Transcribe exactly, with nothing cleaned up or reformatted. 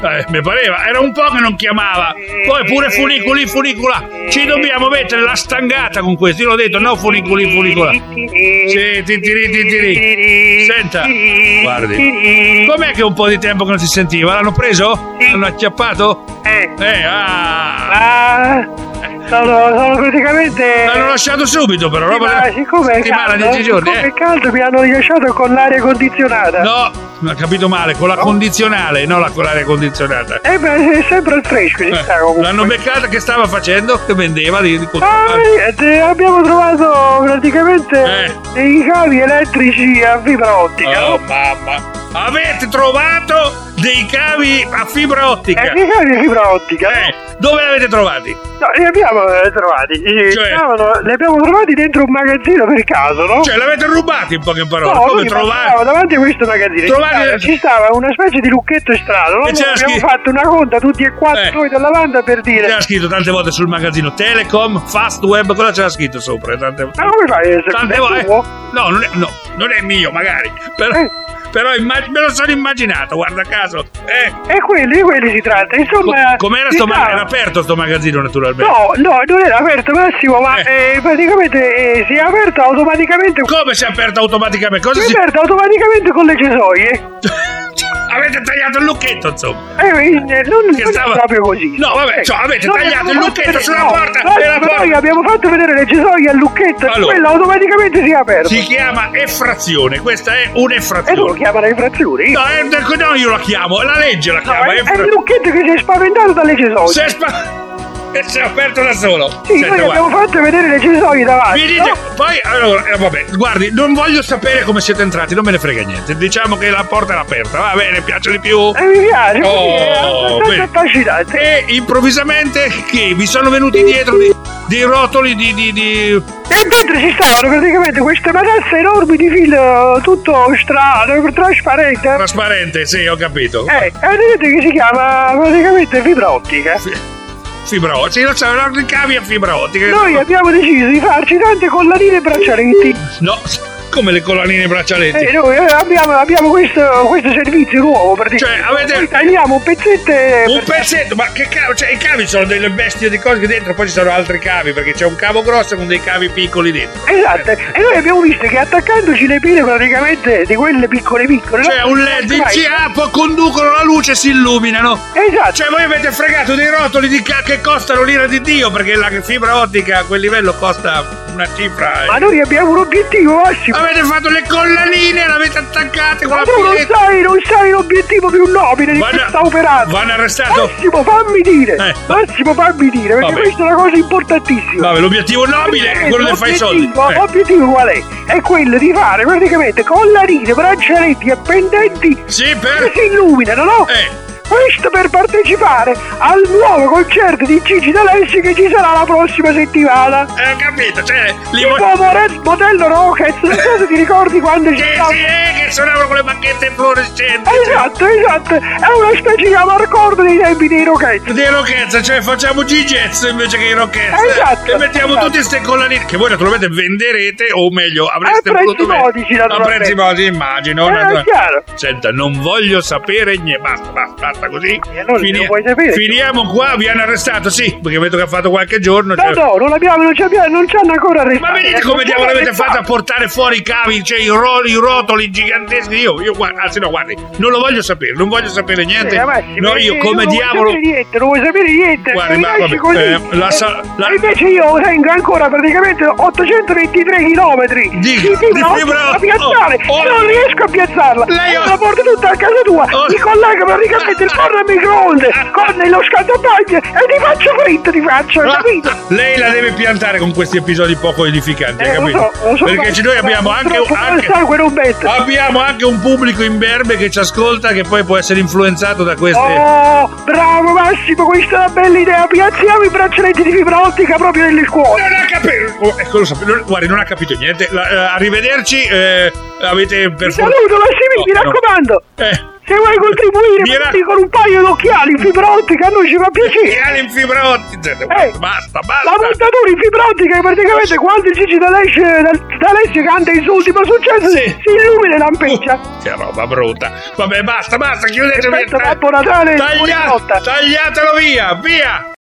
Eh, mi pareva, era un po' che non chiamava. Poi pure funicoli, funicola. Ci dobbiamo mettere la stangata con questo. Io l'ho detto, no funicoli, funicola. Sì, titiri, titiri. Senta, guardi. Com'è che un po' di tempo che non si sentiva? L'hanno preso? L'hanno acchiappato? Eh. Eh, ah. Ah. Sono, sono praticamente. L'hanno lasciato subito, però. Sì, ma siccome è caldo, dieci giorni, siccome eh. è caldo, mi hanno rilasciato con l'aria condizionata. No, non ho capito male, con la no. condizionale, non la con l'aria condizionata. Eh beh, è sempre il fresco, si sta comunque. L'hanno beccata che stava facendo? Che vendeva di, di ah, niente, abbiamo trovato praticamente eh. dei cavi elettrici a fibra ottica. Oh, no? mamma. Avete trovato dei cavi a fibra ottica? Eh, dei cavi a fibra ottica. Eh, dove li avete trovati? No, li abbiamo eh, trovati. Cioè? Stavano, li abbiamo trovati dentro un magazzino per caso, no? Cioè, l'avete rubati in poche parole? No, come trovati? Davanti a questo magazzino trovati... ci, stava, ci stava una specie di lucchetto strano, no? Noi abbiamo scritto... fatto una conta tutti e quattro eh. noi della banda per dire. C'era scritto tante volte sul magazzino Telecom, Fast Web, cosa c'era scritto sopra? Tante... Ma come fai? Tante volte. Eh. No, non è, no, non è mio, magari. Però. Eh. Però immag- me lo sono immaginato, guarda caso. Eh. E quelli, di quelli si tratta. Insomma. Co- com'era sto magazzino? Era aperto sto magazzino, naturalmente. No, no, non era aperto, Massimo, ma eh. Eh, praticamente eh, si è aperto automaticamente. Come si è aperto automaticamente? Cosa si è si... aperto automaticamente con le cesoie. Avete tagliato il lucchetto, insomma. Eh, non, non che stava... proprio così. No, vabbè, cioè, avete noi tagliato il lucchetto vedere... sulla no, porta. No, e la porta... Noi abbiamo fatto vedere le cesoie al lucchetto allora, e quello automaticamente si è aperto. Si chiama effrazione, questa è un'effrazione. E tu lo chiamano effrazione? No, è, no, io la chiamo, la legge la chiama. No, è, effra... è il lucchetto che si è spaventato dalle cesoie. Si è spaventato. E si è aperto da solo. Sì, Senta, noi abbiamo guarda. fatto vedere le cesoie davanti. Mi dice, no? poi, allora, eh, vabbè, guardi, non voglio sapere come siete entrati, non me ne frega niente. Diciamo che la porta era aperta, va bene, piace di più. Eh, mi piace, oh, è affascinante. E improvvisamente che vi sono venuti dietro di, dei rotoli di, di, di... E dentro ci stavano praticamente queste matazze enormi di filo tutto strano, trasparente. Trasparente, sì, ho capito. Eh, e vedete che si chiama praticamente fibra ottica. Sì. Fibra ottica, non c'erano i cavi a fibra ottica. Noi abbiamo deciso di farci tante collanine e braccialetti. No, come le collanine e braccialetti? Eh, noi abbiamo, abbiamo questo, questo servizio nuovo praticamente. Cioè, avete... Noi tagliamo un pezzetto e... Un pezzetto, ma che cavo? Cioè, i cavi sono delle bestie di cose che dentro, poi ci sono altri cavi, perché c'è un cavo grosso con dei cavi piccoli dentro. Esatto, eh. e noi abbiamo visto che attaccandoci le pile praticamente di quelle piccole piccole... Cioè, no? un L E D ci ah, poi conducono la luce e si illuminano. Esatto. Cioè, voi avete fregato dei rotoli di ca- che costano l'ira di Dio, perché la fibra ottica a quel livello costa una cifra. Eh. Ma noi abbiamo un obiettivo, Massimo. Avete fatto le collanine, l'avete attaccate con ma la tu non sai, non sai l'obiettivo più nobile di vanno, questa operata. Vanno arrestato. Massimo, fammi dire. Eh. Massimo, fammi dire, perché Vabbè. questa è una cosa importantissima. Vabbè, l'obiettivo nobile è quello che fai i soldi. Eh. L'obiettivo qual è? È quello di fare praticamente collanine, braccialetti e pendenti sì, per... che si illuminano, no? Eh. Questo per partecipare al nuovo concerto di Gigi D'Alessi che ci sarà la prossima settimana. Eh, ho capito, cioè... Li tipo vo- modello Rockets, non so se ti ricordi quando sì, ci sì, stava... eh, che suonavano con le bacchette fluorescenti. Esatto, esatto, è una specie di amarcord dei tempi dei Rockets. Dei Rockets, cioè facciamo G-Jazz invece che i Rockets. Esatto. E mettiamo esatto. tutte ste collanine, che voi naturalmente venderete, o meglio, avreste a voluto... A prezzi modici, a prezzi modici, immagino. Eh, una... è chiaro. Senta, non voglio sapere niente, basta, basta, basta così. Eh, Fini- finiamo qua, vi hanno arrestato, sì, perché vedo che ha fatto qualche giorno. No, cioè... no, non abbiamo, non ci abbiamo, non ci hanno ancora arrestato. Ma vedete come diavolo avete fatto a portare fuori i cavi, cioè i, ro- i rotoli giganteschi? Io, io guarda, anzi no, guardi, non lo voglio sapere, non voglio sapere niente. Eh, Massimo, no, io come non diavolo. Non vuoi sapere niente, non vuoi sapere niente. Guardi, ma vabbè, così. Eh, la sa- la... E invece io tengo ancora praticamente ottocentoventitré chilometri di, di fibra, di fibra da piazzare. oh, oh. Non riesco a piazzarla. Lei ho... la porto tutta a casa tua. Oh. Mi collega praticamente il forno a microonde con lo scaldapaglie e ti faccio fritto, ti faccio, hai capito? Lei la deve piantare con questi episodi poco edificanti, eh, hai capito? Lo so, lo so, perché noi abbiamo anche, anche, abbiamo anche un pubblico imberbe che ci ascolta, che poi può essere influenzato da queste. Oh, bravo Massimo, questa è una bella idea. Piazziamo i braccialetti di fibra ottica proprio nelle scuole. Non ho capito. per... oh, ecco, lo sapevo. Guardi, non ha capito niente. La, eh, arrivederci. Eh, avete per Ti saluto, Massimiliano, mi no, raccomando. No. Eh. Se vuoi contribuire Mi ra- con un paio d'occhiali in fibra ottica, a noi ci fa piacere. Occhiali in fibra ottica. Eh, Basta, basta. La montatura in fibra ottica, praticamente quando Gigi D'Alessio D'Alessio canta il suo ultimo successo, Sì. si illumina e lampeggia. Uh, che roba brutta. Vabbè, basta, basta, chiudetemi. Perfetto, Babbo Natale, Taglia- buona notte. tagliatelo via, via.